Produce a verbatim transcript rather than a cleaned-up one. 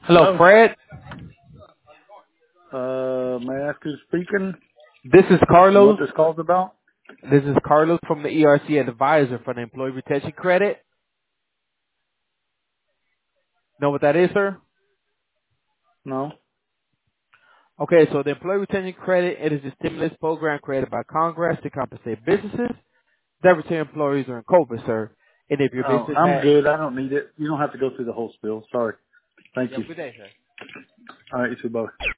Hello, Hello. Fred. Uh, may I ask who's speaking This is and what Carlos. this call's about? This is Carlos from the E R C advisor for the Employee Retention Credit. Know what that is, sir? No. Okay, so the Employee Retention Credit, it is a stimulus program created by Congress to compensate businesses that retain employees during COVID, sir. And if your Oh, business I'm had, good. I don't need it. You don't have to go through the whole spiel. Sorry. Thank you have you. a good day, sir. All right, you too, bye.